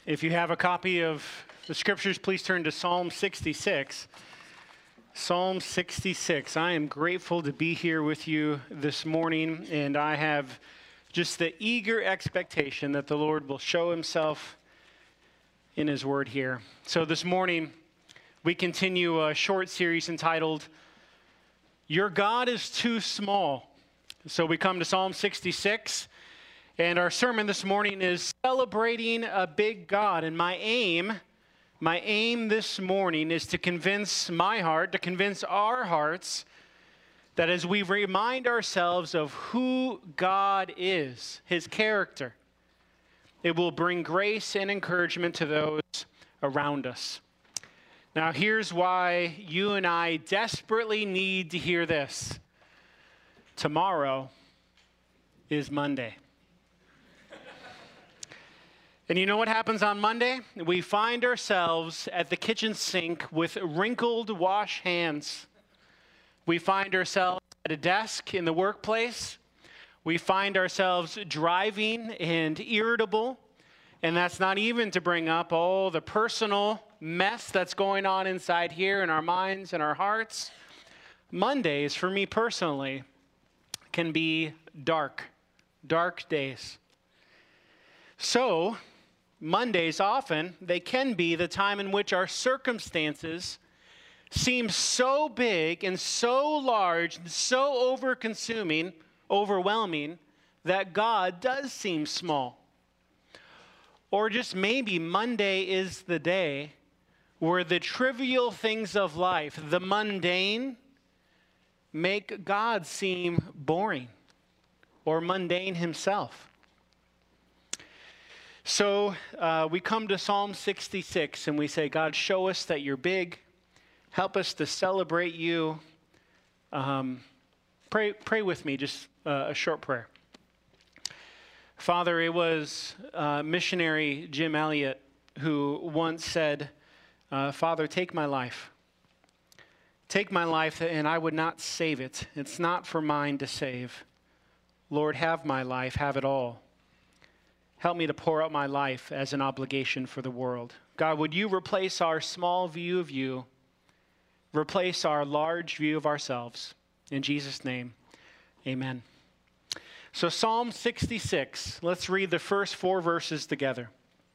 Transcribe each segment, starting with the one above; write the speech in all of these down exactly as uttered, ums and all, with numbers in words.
If you have a copy of the scriptures, please turn to Psalm sixty-six. Psalm sixty-six. I am grateful to be here with you this morning, and I have just the eager expectation that the Lord will show himself in his word here. So this morning, we continue a short series entitled, Your God is Too Small. So we come to Psalm sixty-six, and our sermon this morning is celebrating a big God. And my aim, my aim this morning is to convince my heart, to convince our hearts, that as we remind ourselves of who God is, his character, it will bring grace and encouragement to those around us. Now, here's why you and I desperately need to hear this. Tomorrow is Monday. And you know what happens on Monday? We find ourselves at the kitchen sink with wrinkled wash hands. We find ourselves at a desk in the workplace. We find ourselves driving and irritable. And that's not even to bring up all the personal mess that's going on inside here in our minds and our hearts. Mondays, for me personally, can be dark, dark days. So, Mondays often, they can be the time in which our circumstances seem so big and so large and so over-consuming, overwhelming, that God does seem small. Or just maybe Monday is the day where the trivial things of life, the mundane, make God seem boring or mundane himself. So uh, we come to Psalm sixty-six and we say, God, show us that you're big. Help us to celebrate you. Um, pray, pray with me, just uh, a short prayer. Father, it was uh, missionary Jim Elliot who once said, uh, Father, take my life. Take my life, and I would not save it. It's not for mine to save. Lord, have my life, have it all. Help me to pour out my life as an obligation for the world. God, would you replace our small view of you, replace our large view of ourselves. In Jesus' name, amen. So Psalm sixty-six, let's read the first four verses together.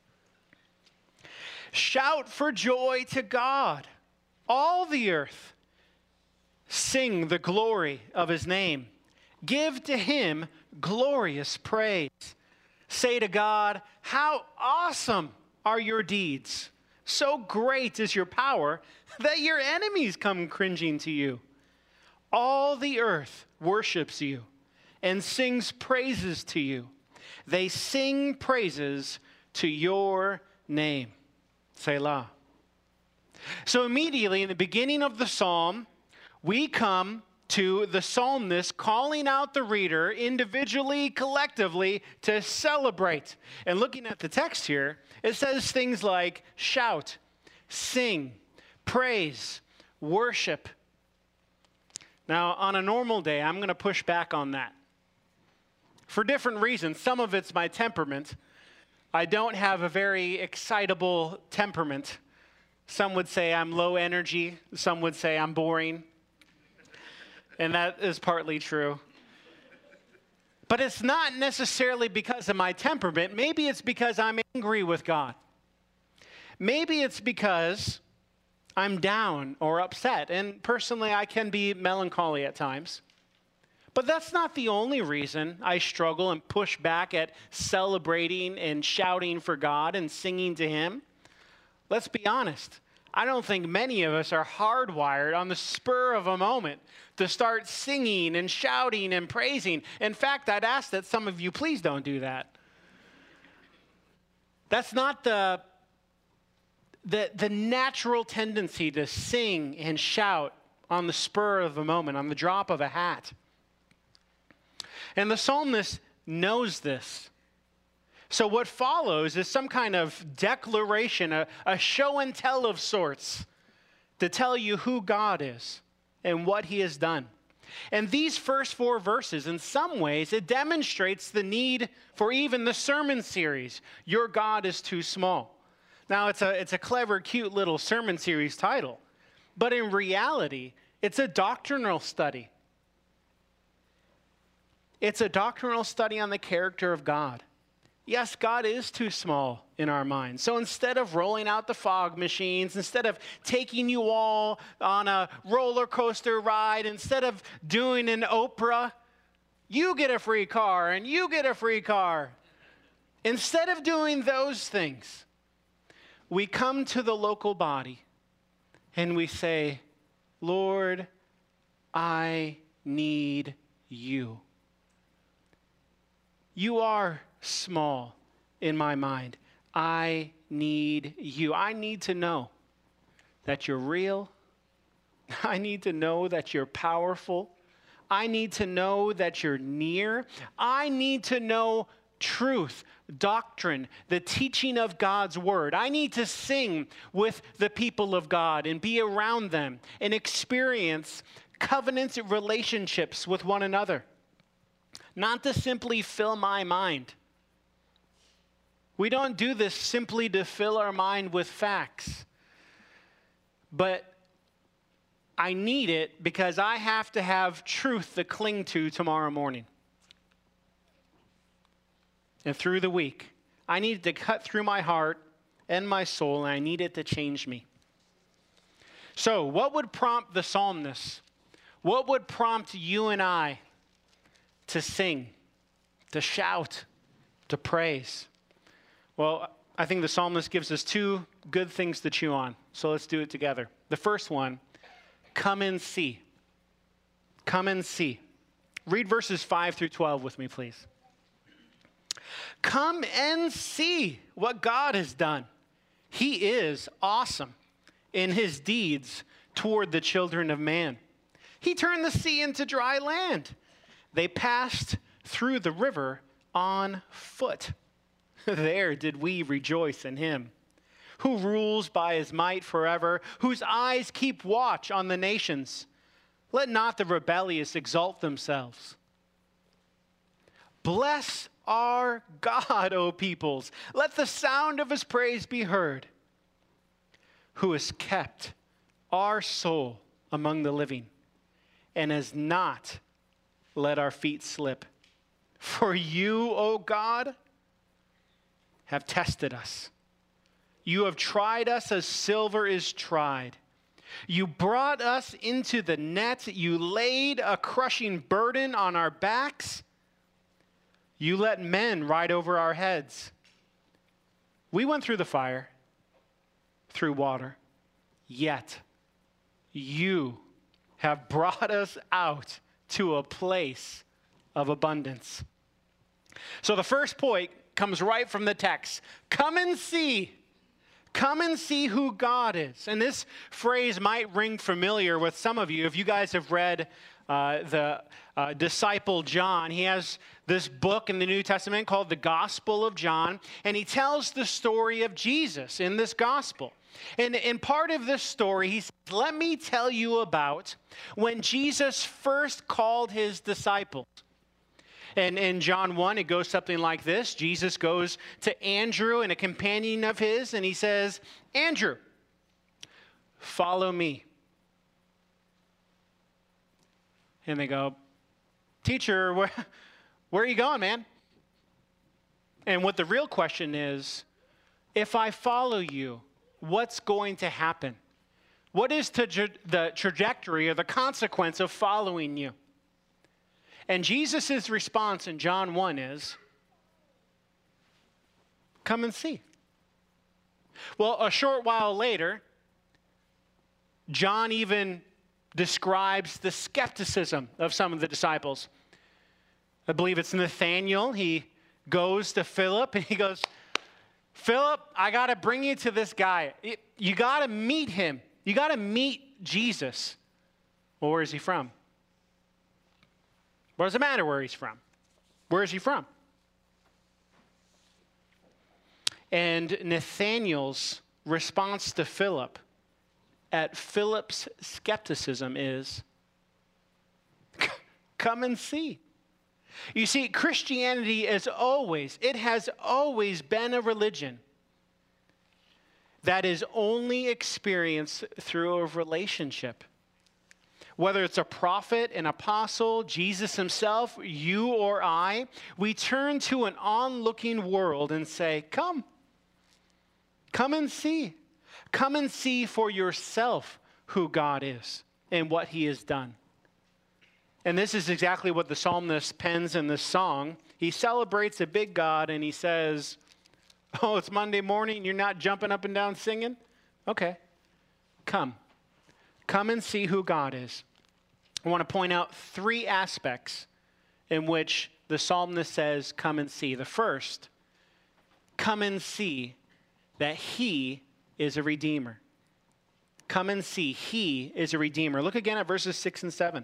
Shout for joy to God, all the earth. Sing the glory of his name. Give to him glorious praise. Say to God, how awesome are your deeds. So great is your power that your enemies come cringing to you. All the earth worships you and sings praises to you. They sing praises to your name. Selah. So immediately in the beginning of the psalm, we come to the psalmist calling out the reader individually, collectively, to celebrate. And looking at the text here, it says things like shout, sing, praise, worship. Now, on a normal day, I'm going to push back on that. For different reasons. Some of it's my temperament. I don't have a very excitable temperament. Some would say I'm low energy. Some would say I'm boring. And that is partly true. But it's not necessarily because of my temperament. Maybe it's because I'm angry with God. Maybe it's because I'm down or upset. And personally, I can be melancholy at times. But that's not the only reason I struggle and push back at celebrating and shouting for God and singing to him. Let's be honest. I don't think many of us are hardwired on the spur of a moment to start singing and shouting and praising. In fact, I'd ask that some of you please don't do that. That's not the, the, the natural tendency to sing and shout on the spur of a moment, on the drop of a hat. And the psalmist knows this. So what follows is some kind of declaration, a, a show and tell of sorts to tell you who God is and what he has done. And these first four verses, in some ways, it demonstrates the need for even the sermon series, Your God is Too Small. Now, it's a, it's a clever, cute little sermon series title, but in reality, it's a doctrinal study. It's a doctrinal study on the character of God. Yes, God is too small in our minds. So instead of rolling out the fog machines, instead of taking you all on a roller coaster ride, instead of doing an Oprah, you get a free car and you get a free car. Instead of doing those things, we come to the local body and we say, Lord, I need you. You are small in my mind. I need you. I need to know that you're real. I need to know that you're powerful. I need to know that you're near. I need to know truth, doctrine, the teaching of God's word. I need to sing with the people of God and be around them and experience covenant relationships with one another. Not to simply fill my mind. We don't do this simply to fill our mind with facts. But I need it because I have to have truth to cling to tomorrow morning. And through the week, I need it to cut through my heart and my soul, and I need it to change me. So, what would prompt the psalmist? What would prompt you and I to sing, to shout, to praise? Well, I think the psalmist gives us two good things to chew on. So let's do it together. The first one, come and see. Come and see. Read verses five through twelve with me, please. Come and see what God has done. He is awesome in his deeds toward the children of man. He turned the sea into dry land. They passed through the river on foot. There did we rejoice in him, who rules by his might forever, whose eyes keep watch on the nations. Let not the rebellious exalt themselves. Bless our God, O peoples. Let the sound of his praise be heard, who has kept our soul among the living and has not let our feet slip. For you, O God, have tested us. You have tried us as silver is tried. You brought us into the net. You laid a crushing burden on our backs. You let men ride over our heads. We went through the fire, through water, yet you have brought us out to a place of abundance. So the first point comes right from the text. Come and see. Come and see who God is. And this phrase might ring familiar with some of you. If you guys have read uh, the uh, disciple John, he has this book in the New Testament called the Gospel of John, and he tells the story of Jesus in this gospel. And in part of this story, he says, let me tell you about when Jesus first called his disciples. And in John one, it goes something like this. Jesus goes to Andrew and a companion of his, and he says, Andrew, follow me. And they go, teacher, where, where are you going, man? And what the real question is, if I follow you, what's going to happen? What is the, the trajectory or the consequence of following you? And Jesus' response in John one is, come and see. Well, a short while later, John even describes the skepticism of some of the disciples. I believe it's Nathaniel. He goes to Philip and he goes, Philip, I got to bring you to this guy. You got to meet him. You got to meet Jesus. Well, where is he from? What does it matter where he's from? Where is he from? And Nathaniel's response to Philip at Philip's skepticism is, come and see. You see, Christianity is always, it has always been a religion that is only experienced through a relationship. Whether it's a prophet, an apostle, Jesus himself, you or I, we turn to an onlooking world and say, come, come and see. Come and see for yourself who God is and what he has done. And this is exactly what the psalmist pens in this song. He celebrates a big God and he says, oh, it's Monday morning, you're not jumping up and down singing? Okay, come. Come and see who God is. I want to point out three aspects in which the psalmist says, come and see. The first, come and see that he is a redeemer. Come and see, he is a redeemer. Look again at verses six and seven.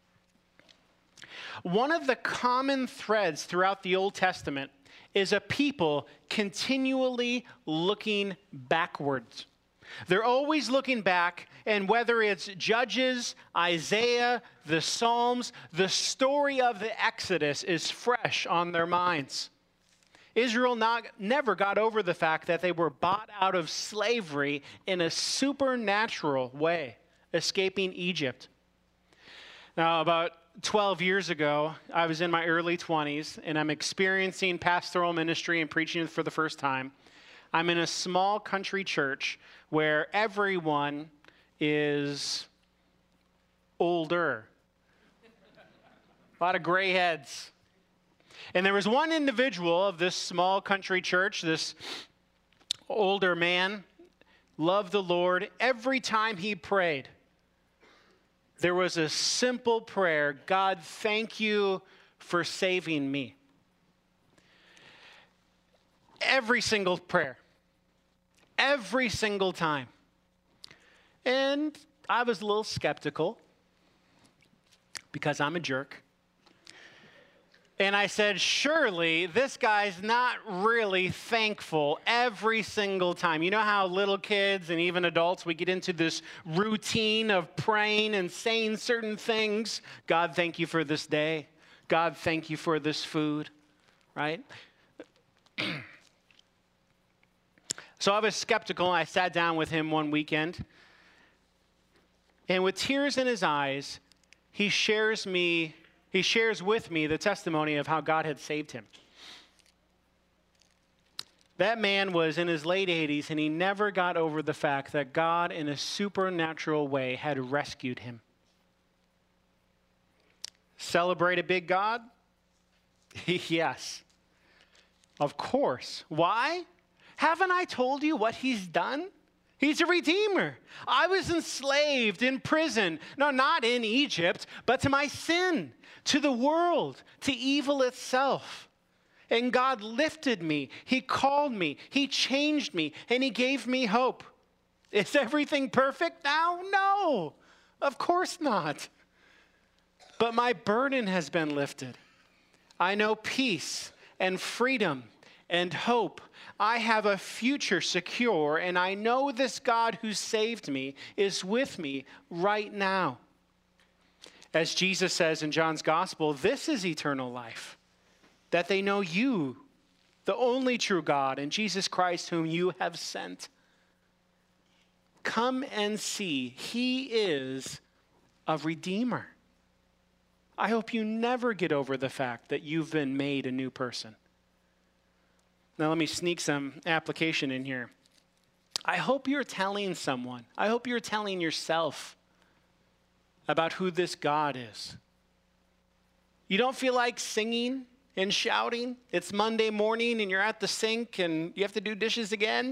One of the common threads throughout the Old Testament is a people continually looking backwards. They're always looking back, and whether it's Judges, Isaiah, the Psalms, the story of the Exodus is fresh on their minds. Israel not, never got over the fact that they were bought out of slavery in a supernatural way, escaping Egypt. Now, about twelve years ago, I was in my early twenties, and I'm experiencing pastoral ministry and preaching for the first time. I'm in a small country church where everyone is older. A lot of gray heads. And there was one individual of this small country church, this older man, loved the Lord. Every time he prayed, there was a simple prayer: God, thank you for saving me. Every single prayer. Every single time. And I was a little skeptical because I'm a jerk. And I said, surely this guy's not really thankful every single time. You know how little kids and even adults, we get into this routine of praying and saying certain things. God, thank you for this day. God, thank you for this food, right? So I was skeptical. I sat down with him one weekend. And with tears in his eyes, he shares me, he shares with me the testimony of how God had saved him. That man was in his late eighties, and he never got over the fact that God, in a supernatural way, had rescued him. Celebrate a big God? Yes. Of course. Why? Haven't I told you what he's done? He's a redeemer. I was enslaved in prison. No, not in Egypt, but to my sin, to the world, to evil itself. And God lifted me. He called me. He changed me. And he gave me hope. Is everything perfect now? No, of course not. But my burden has been lifted. I know peace and freedom and hope. I have a future secure, and I know this God who saved me is with me right now. As Jesus says in John's Gospel, this is eternal life, that they know you, the only true God, and Jesus Christ whom you have sent. Come and see, he is a redeemer. I hope you never get over the fact that you've been made a new person. Now let me sneak some application in here. I hope you're telling someone, I hope you're telling yourself about who this God is. You don't feel like singing and shouting? It's Monday morning and you're at the sink and you have to do dishes again?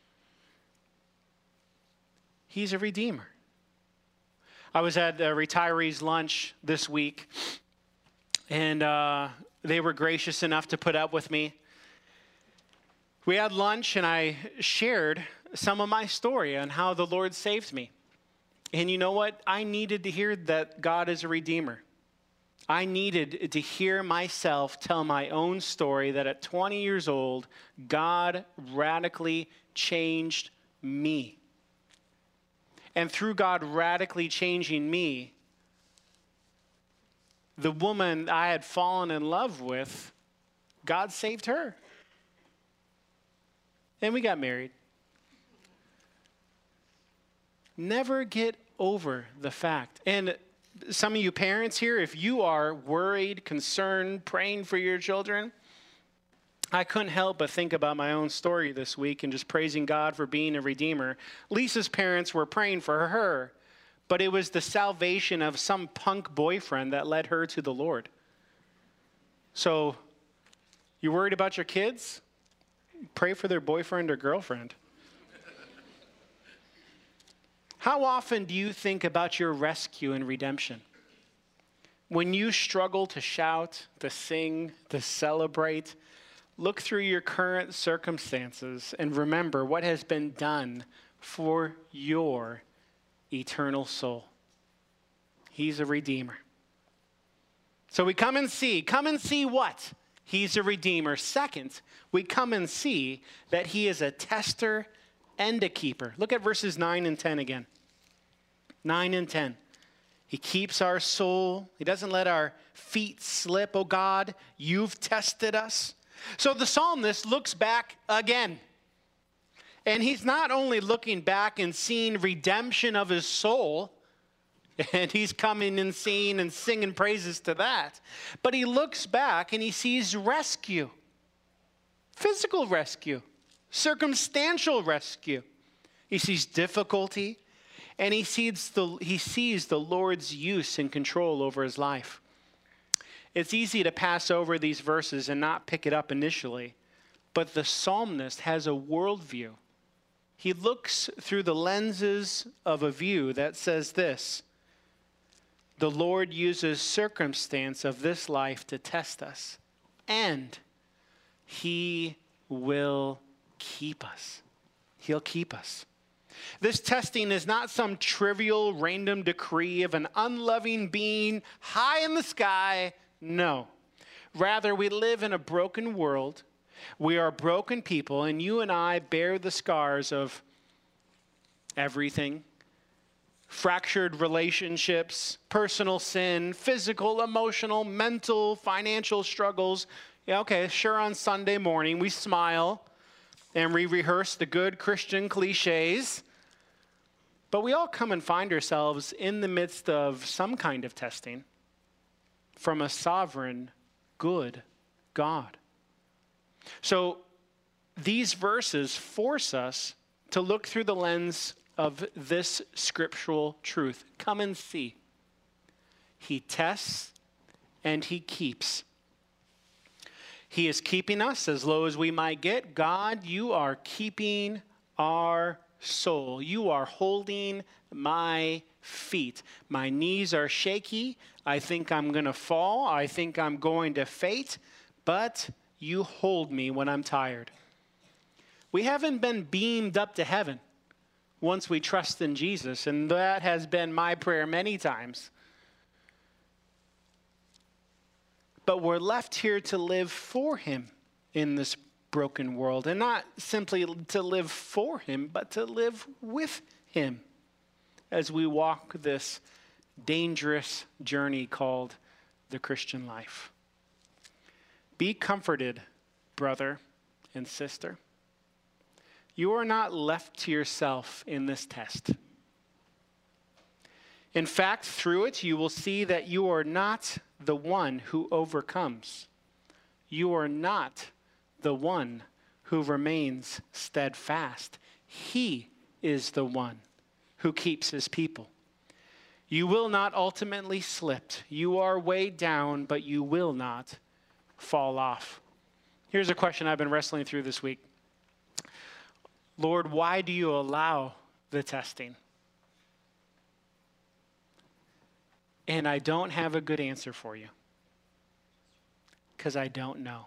He's a redeemer. I was at a retirees' lunch this week, and uh, they were gracious enough to put up with me. We had lunch, and I shared some of my story on how the Lord saved me. And you know what? I needed to hear that God is a redeemer. I needed to hear myself tell my own story that at twenty years old, God radically changed me. And through God radically changing me, the woman I had fallen in love with, God saved her. And we got married. Never get over the fact. And some of you parents here, if you are worried, concerned, praying for your children, I couldn't help but think about my own story this week and just praising God for being a redeemer. Lisa's parents were praying for her, but it was the salvation of some punk boyfriend that led her to the Lord. So, you worried about your kids? Pray for their boyfriend or girlfriend. How often do you think about your rescue and redemption? When you struggle to shout, to sing, to celebrate, look through your current circumstances and remember what has been done for your eternal soul. He's a redeemer. So we come and see. Come and see what? He's a redeemer. Second, we come and see that he is a tester and a keeper. Look at verses nine and ten again. nine and ten. He keeps our soul. He doesn't let our feet slip. Oh God, you've tested us. So the psalmist looks back again. And he's not only looking back and seeing redemption of his soul, and he's coming and seeing and singing praises to that, but he looks back and he sees rescue. Physical rescue. Circumstantial rescue. He sees difficulty. And he sees, the, he sees the Lord's use and control over his life. It's easy to pass over these verses and not pick it up initially, but the psalmist has a worldview. He looks through the lenses of a view that says this: the Lord uses circumstance of this life to test us, and he will keep us. He'll keep us. This testing is not some trivial random decree of an unloving being high in the sky. No. Rather, we live in a broken world. We are broken people, and you and I bear the scars of everything. Fractured relationships, personal sin, physical, emotional, mental, financial struggles. Yeah, okay, sure, on Sunday morning we smile and we rehearse the good Christian cliches. But we all come and find ourselves in the midst of some kind of testing from a sovereign, good God. So these verses force us to look through the lens of this scriptural truth. Come and see. He tests and he keeps. He is keeping us as low as we might get. God, you are keeping our soul. You are holding my feet. My knees are shaky. I think I'm going to fall. I think I'm going to faint. But you hold me when I'm tired. We haven't been beamed up to heaven once we trust in Jesus, and that has been my prayer many times. But we're left here to live for him in this broken world, and not simply to live for him, but to live with him as we walk this dangerous journey called the Christian life. Be comforted, brother and sister. You are not left to yourself in this test. In fact, through it, you will see that you are not the one who overcomes. You are not the one who remains steadfast. He is the one who keeps his people. You will not ultimately slip. You are weighed down, but you will not fall off. Here's a question I've been wrestling through this week. Lord, why do you allow the testing? And I don't have a good answer for you, because I don't know.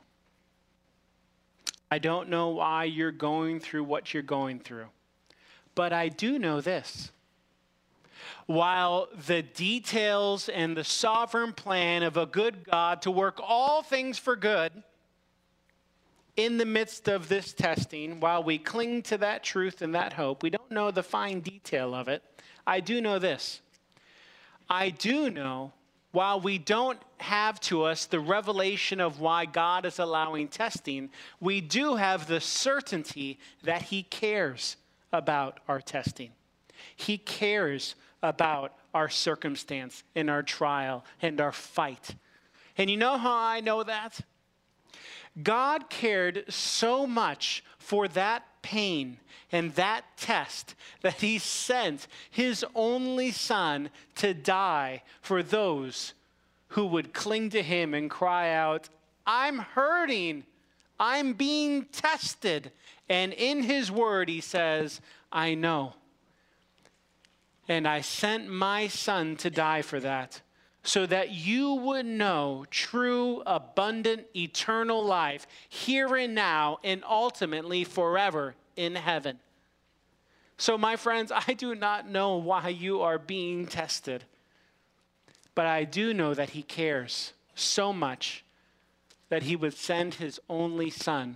I don't know why you're going through what you're going through. But I do know this. While the details and the sovereign plan of a good God to work all things for good in the midst of this testing, while we cling to that truth and that hope, we don't know the fine detail of it. I do know this. I do know, while we don't have to us the revelation of why God is allowing testing, we do have the certainty that he cares about our testing. He cares about our circumstance and our trial and our fight. And you know how I know that? God cared so much for that pain and that test that he sent his only son to die for those who would cling to him and cry out, I'm hurting, I'm being tested. And in his word, he says, I know. And I sent my son to die for that, so that you would know true, abundant, eternal life here and now, and ultimately forever in heaven. So, my friends, I do not know why you are being tested, but I do know that he cares so much that he would send his only son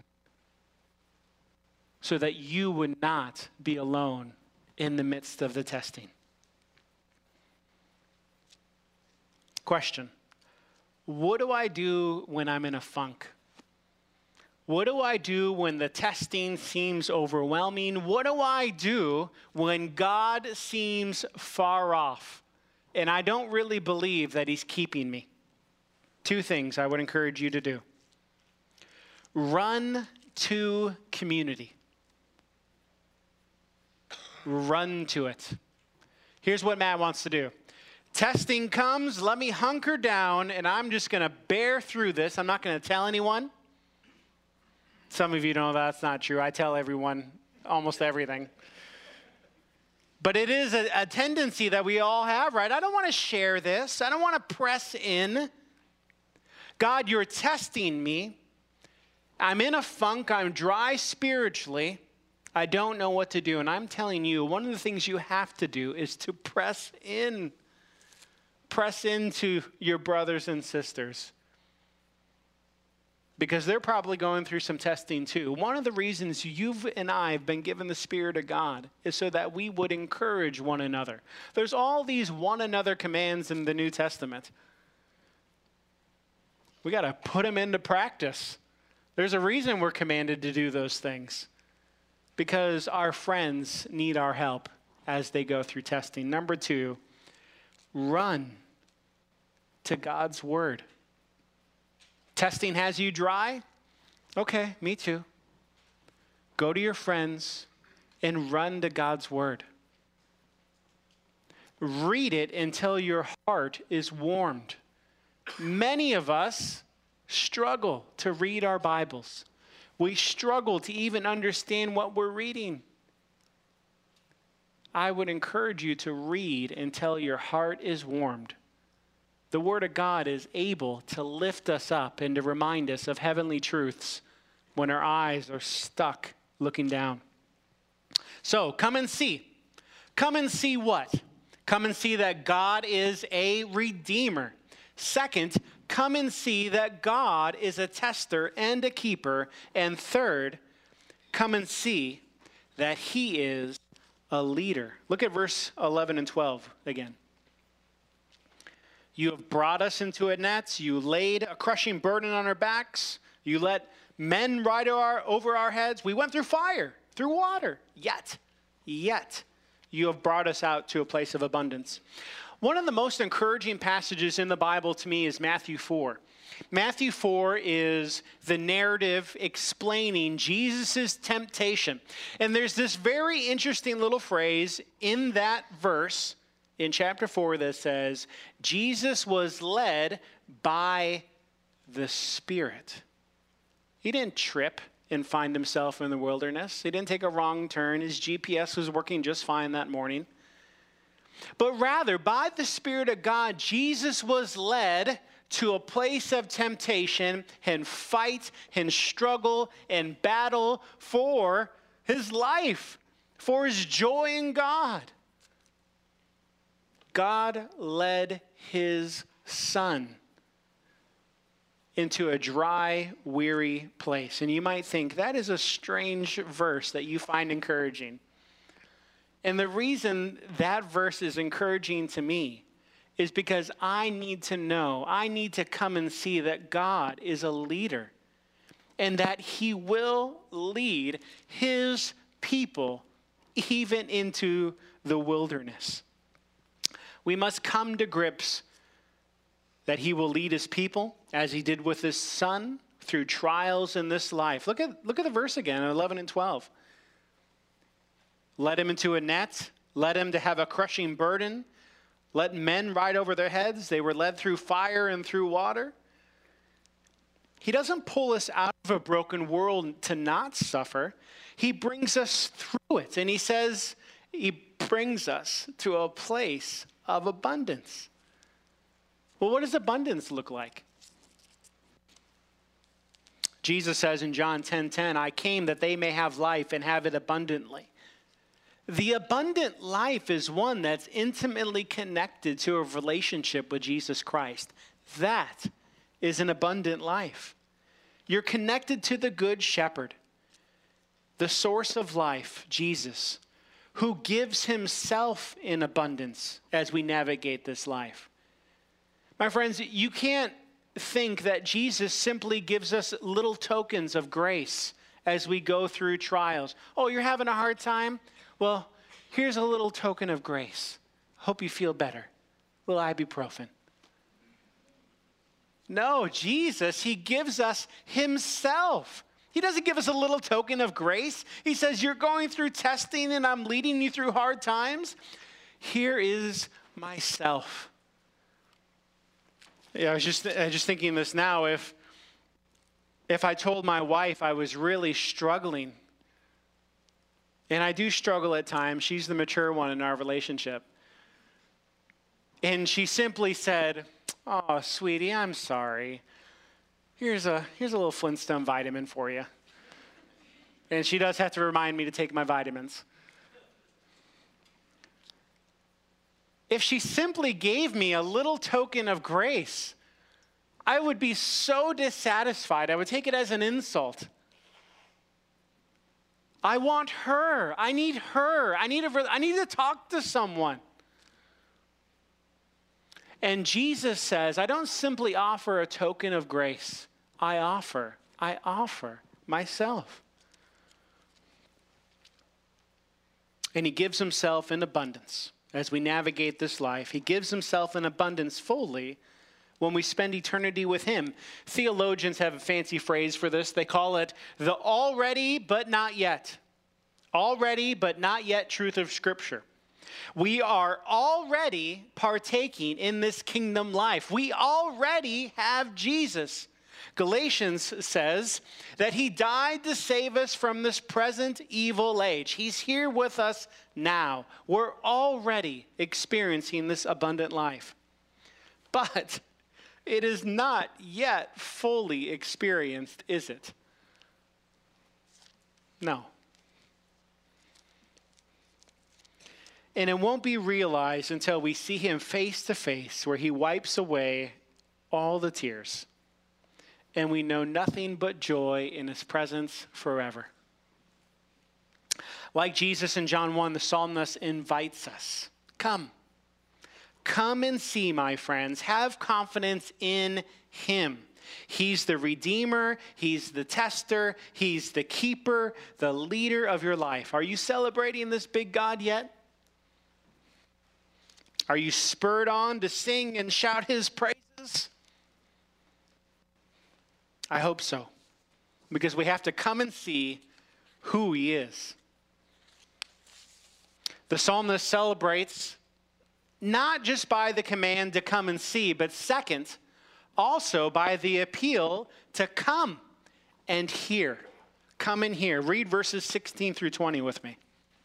so that you would not be alone in the midst of the testing. Question: what do I do when I'm in a funk? What do I do when the testing seems overwhelming? What do I do when God seems far off and I don't really believe that he's keeping me? Two things I would encourage you to do. Run to community. Run to it. Here's what Matt wants to do. Testing comes, let me hunker down, and I'm just going to bear through this. I'm not going to tell anyone. Some of you know that's not true. I tell everyone almost everything. But it is a, a tendency that we all have, right? I don't want to share this. I don't want to press in. God, you're testing me. I'm in a funk. I'm dry spiritually. I don't know what to do. And I'm telling you, one of the things you have to do is to press in. Press into your brothers and sisters, because they're probably going through some testing too. One of the reasons you and I have been given the Spirit of God is so that we would encourage one another. There's all these one another commands in the New Testament. We got to put them into practice. There's a reason we're commanded to do those things, because our friends need our help as they go through testing. Number two, run to God's word. Testing has you dry? Okay, me too. Go to your friends and run to God's word. Read it until your heart is warmed. Many of us struggle to read our Bibles. We struggle to even understand what we're reading. I would encourage you to read until your heart is warmed. The Word of God is able to lift us up and to remind us of heavenly truths when our eyes are stuck looking down. So come and see. Come and see what? Come and see that God is a redeemer. Second, come and see that God is a tester and a keeper. And third, come and see that he is a leader. Look at verse eleven and twelve again. You have brought us into a net. You laid a crushing burden on our backs. You let men ride our, over our heads. We went through fire, through water. Yet, yet, you have brought us out to a place of abundance. One of the most encouraging passages in the Bible to me is Matthew four. Matthew four is the narrative explaining Jesus' temptation. And there's this very interesting little phrase in that verse in chapter four that says, Jesus was led by the Spirit. He didn't trip and find himself in the wilderness. He didn't take a wrong turn. His G P S was working just fine that morning. But rather, by the Spirit of God, Jesus was led to a place of temptation and fight and struggle and battle for his life, for his joy in God. God led his son into a dry, weary place. And you might think that is a strange verse that you find encouraging. And the reason that verse is encouraging to me is because I need to know, I need to come and see that God is a leader and that he will lead his people even into the wilderness. We must come to grips that he will lead his people, as he did with his son, through trials in this life. Look at, look at the verse again, eleven and twelve. Led him into a net, led him to have a crushing burden, let men ride over their heads. They were led through fire and through water. He doesn't pull us out of a broken world to not suffer. He brings us through it. And he says he brings us to a place of abundance. Well, what does abundance look like? Jesus says in John ten ten, I came that they may have life and have it abundantly. The abundant life is one that's intimately connected to a relationship with Jesus Christ. That is an abundant life. You're connected to the Good Shepherd, the source of life, Jesus, who gives himself in abundance as we navigate this life. My friends, you can't think that Jesus simply gives us little tokens of grace as we go through trials. Oh, you're having a hard time? Well, here's a little token of grace. Hope you feel better. Little ibuprofen. No, Jesus, he gives us himself. He doesn't give us a little token of grace. He says, you're going through testing and I'm leading you through hard times. Here is myself. Yeah, I was just, I was just thinking this now. If, if I told my wife I was really struggling, and I do struggle at times, she's the mature one in our relationship, and she simply said, oh, sweetie, I'm sorry. Here's a, here's a little Flintstone vitamin for you. And she does have to remind me to take my vitamins. If she simply gave me a little token of grace, I would be so dissatisfied. I would take it as an insult. I want her. I need her. I need, a, I need to talk to someone. And Jesus says, I don't simply offer a token of grace. I offer, I offer myself. And he gives himself in abundance as we navigate this life. He gives himself in abundance fully when we spend eternity with him. Theologians have a fancy phrase for this. They call it the already but not yet. Already but not yet truth of Scripture. We are already partaking in this kingdom life. We already have Jesus. Galatians says that he died to save us from this present evil age. He's here with us now. We're already experiencing this abundant life. But it is not yet fully experienced, is it? No. And it won't be realized until we see him face to face, where he wipes away all the tears. And we know nothing but joy in his presence forever. Like Jesus in John one, the psalmist invites us. Come. Come and see, my friends. Have confidence in him. He's the Redeemer. He's the tester. He's the keeper, the leader of your life. Are you celebrating this big God yet? Are you spurred on to sing and shout his praises? I hope so, because we have to come and see who he is. The psalmist celebrates not just by the command to come and see, but second, also by the appeal to come and hear. Come and hear. Read verses sixteen through twenty with me.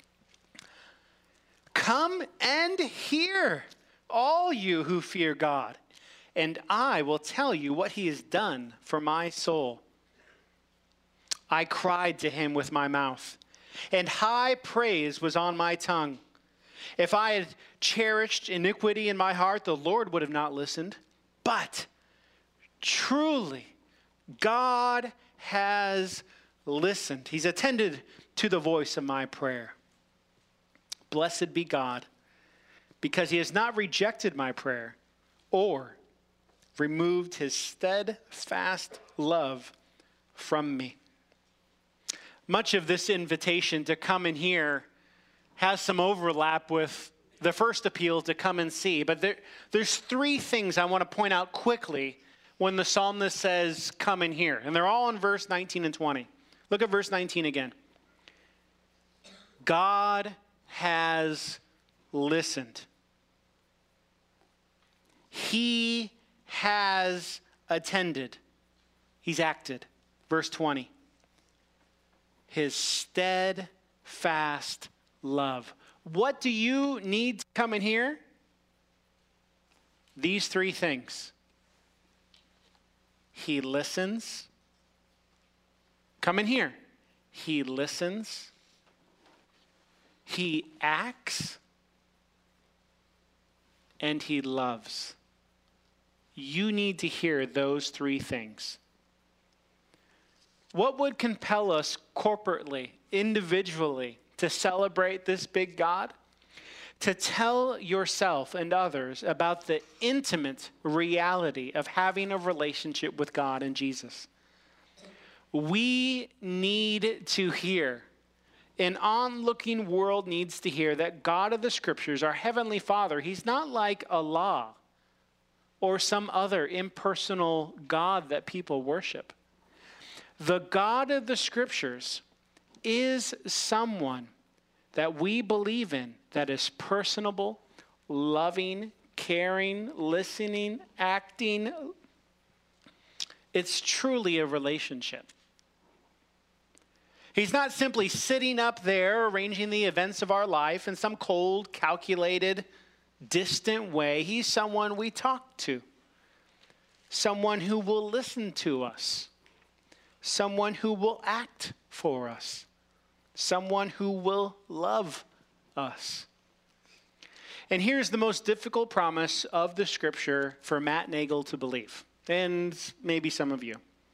Come and hear, all you who fear God, and I will tell you what he has done for my soul. I cried to him with my mouth, and high praise was on my tongue. If I had cherished iniquity in my heart, the Lord would have not listened. But truly, God has listened. He's attended to the voice of my prayer. Blessed be God, because he has not rejected my prayer or removed his steadfast love from me. Much of this invitation to come and hear has some overlap with the first appeal to come and see. But there, there's three things I want to point out quickly when the psalmist says, come and hear. And they're all in verse nineteen and twenty. Look at verse nineteen again. God has listened. He has attended. He's acted. Verse twenty. His steadfast love. What do you need to come and hear? These three things. He listens. Come in here. He listens. He acts. And he loves. You need to hear those three things. What would compel us corporately, individually, to celebrate this big God? To tell yourself and others about the intimate reality of having a relationship with God and Jesus. We need to hear, an onlooking world needs to hear that God of the Scriptures, our Heavenly Father, He's not like Allah or some other impersonal God that people worship. The God of the Scriptures is someone that we believe in that is personable, loving, caring, listening, acting. It's truly a relationship. He's not simply sitting up there arranging the events of our life in some cold, calculated, distant way. He's someone we talk to, someone who will listen to us, someone who will act for us, someone who will love us. And here's the most difficult promise of the Scripture for Matt Nagel to believe, and maybe some of you.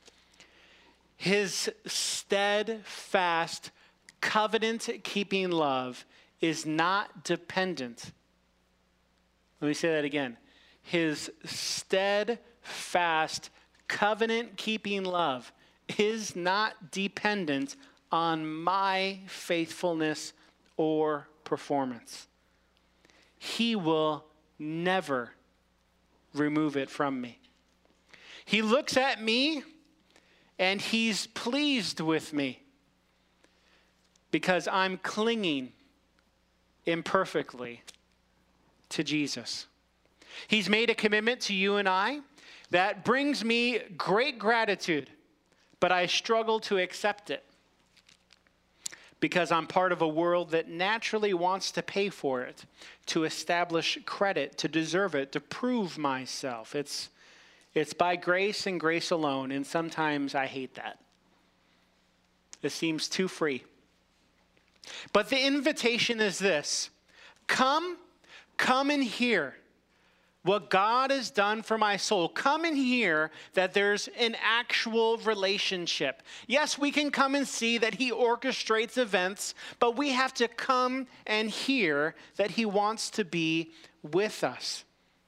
His steadfast, covenant-keeping love is not dependent. Let me say that again. His steadfast, covenant-keeping love is not dependent on my faithfulness or performance. He will never remove it from me. He looks at me and he's pleased with me because I'm clinging imperfectly to Jesus. He's made a commitment to you and I that brings me great gratitude, but I struggle to accept it because I'm part of a world that naturally wants to pay for it, to establish credit, to deserve it, to prove myself. It's It's by grace and grace alone, and sometimes I hate that. It seems too free. But the invitation is this: come, come and hear what God has done for my soul. Come and hear that there's an actual relationship. Yes, we can come and see that He orchestrates events, but we have to come and hear that He wants to be with us.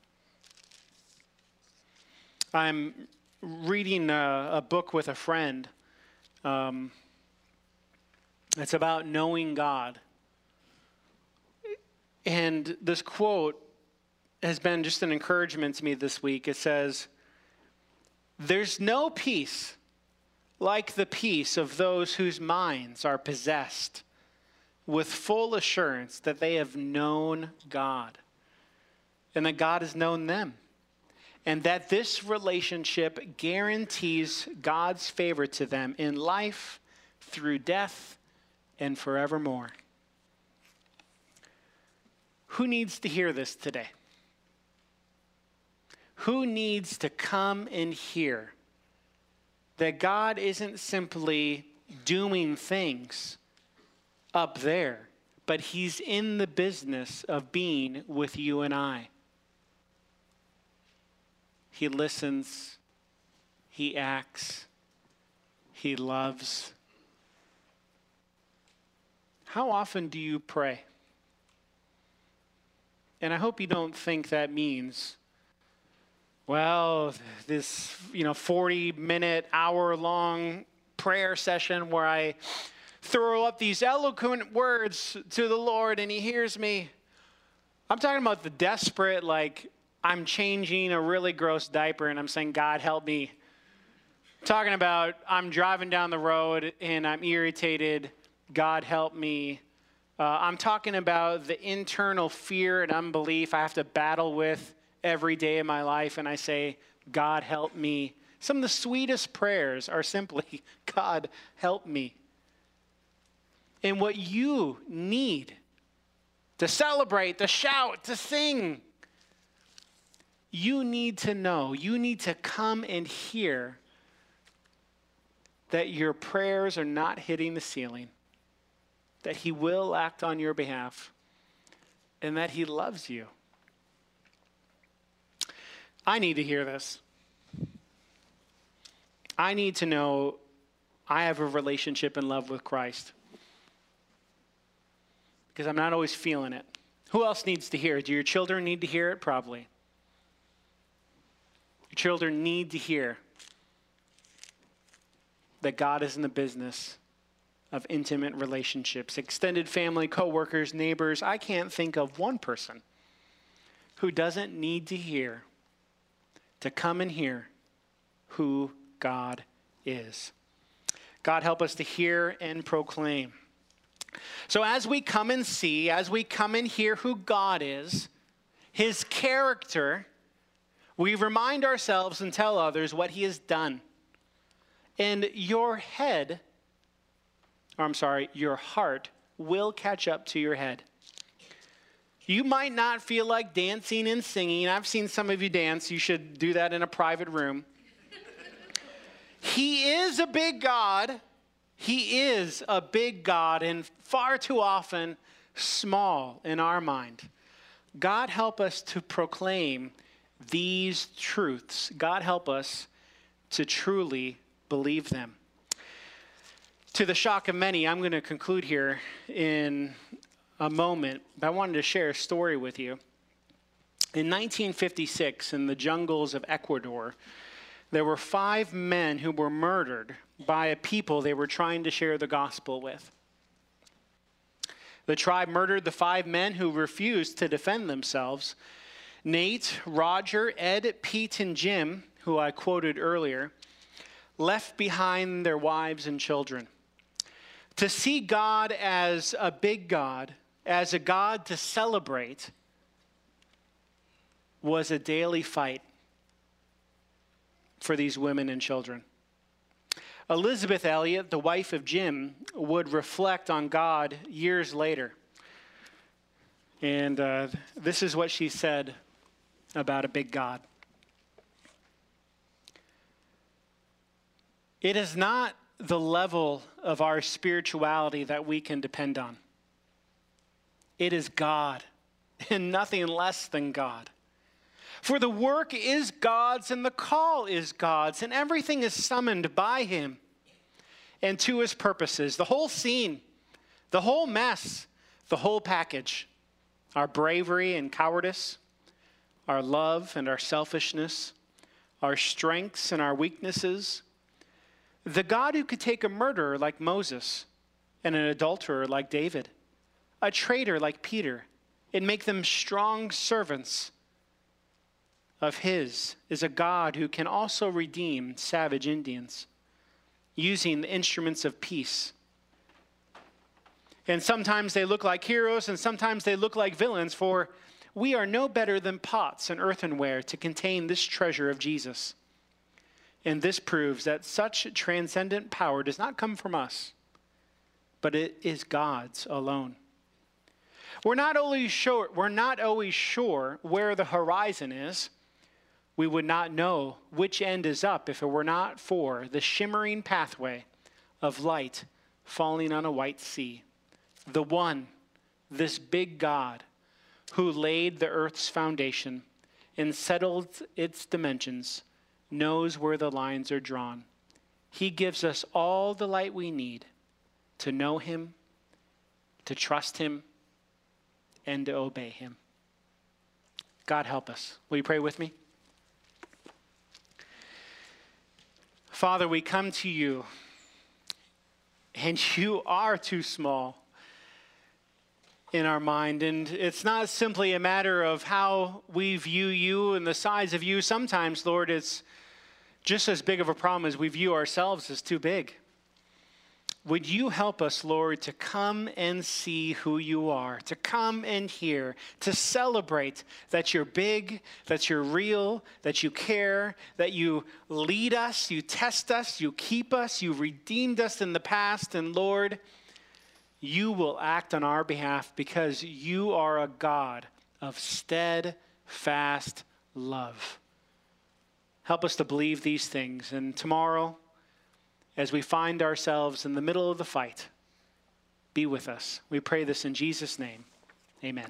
I'm reading a, a book with a friend. Um, it's about knowing God. And this quote has been just an encouragement to me this week. It says, "There's no peace like the peace of those whose minds are possessed with full assurance that they have known God and that God has known them. And that this relationship guarantees God's favor to them in life, through death, and forevermore." Who needs to hear this today? Who needs to come and hear that God isn't simply doing things up there, but He's in the business of being with you and I? He listens, He acts, He loves. How often do you pray? And I hope you don't think that means, well, this, you know, forty minute, hour long prayer session where I throw up these eloquent words to the Lord and he hears me. I'm talking about the desperate, like I'm changing a really gross diaper and I'm saying, God, help me. I'm talking about I'm driving down the road and I'm irritated. God, help me. Uh, I'm talking about the internal fear and unbelief I have to battle with every day of my life. And I say, God, help me. Some of the sweetest prayers are simply, God, help me. And what you need to celebrate, to shout, to sing, you need to know, you need to come and hear that your prayers are not hitting the ceiling, that he will act on your behalf, and that he loves you. I need to hear this. I need to know I have a relationship and love with Christ. Because I'm not always feeling it. Who else needs to hear it? Do your children need to hear it? Probably. Your children need to hear that God is in the business of intimate relationships. Extended family, coworkers, neighbors. I can't think of one person who doesn't need to hear, to come and hear who God is. God, help us to hear and proclaim. So as we come and see, as we come and hear who God is, his character, we remind ourselves and tell others what he has done. And your head, or I'm sorry, your heart will catch up to your head. You might not feel like dancing and singing. I've seen some of you dance. You should do that in a private room. He is a big God. He is a big God, and far too often small in our mind. God, help us to proclaim these truths. God, help us to truly believe them. To the shock of many, I'm going to conclude here in a moment, but I wanted to share a story with you. In nineteen fifty-six, in the jungles of Ecuador, there were five men who were murdered by a people they were trying to share the gospel with. The tribe murdered the five men who refused to defend themselves. Nate, Roger, Ed, Pete, and Jim, who I quoted earlier, left behind their wives and children. To see God as a big God, as a God to celebrate, was a daily fight for these women and children. Elizabeth Elliot, the wife of Jim, would reflect on God years later. And uh, this is what she said about a big God. It is not the level of our spirituality that we can depend on. It is God and nothing less than God. For the work is God's and the call is God's, and everything is summoned by him and to his purposes. The whole scene, the whole mess, the whole package, our bravery and cowardice, our love and our selfishness, our strengths and our weaknesses. The God who could take a murderer like Moses and an adulterer like David, a traitor like Peter, and make them strong servants of his, is a God who can also redeem savage Indians using the instruments of peace. And sometimes they look like heroes and sometimes they look like villains, for we are no better than pots and earthenware to contain this treasure of Jesus. And this proves that such transcendent power does not come from us, but it is God's alone. We're not always sure, we're not always sure where the horizon is. We would not know which end is up if it were not for the shimmering pathway of light falling on a white sea. The one, this big God, who laid the earth's foundation and settled its dimensions, knows where the lines are drawn. He gives us all the light we need to know him, to trust him, and to obey him. God help us. Will you pray with me? Father, we come to you And you are too small in our mind. And it's not simply a matter of how we view you and the size of you. Sometimes, Lord, it's just as big of a problem as we view ourselves as too big. Would you help us, Lord, to come and see who you are, to come and hear, to celebrate that you're big, that you're real, that you care, that you lead us, you test us, you keep us, you redeemed us in the past, and Lord, you will act on our behalf because you are a God of steadfast love. Help us to believe these things, and tomorrow, as we find ourselves in the middle of the fight, be with us. We pray this in Jesus' name. Amen.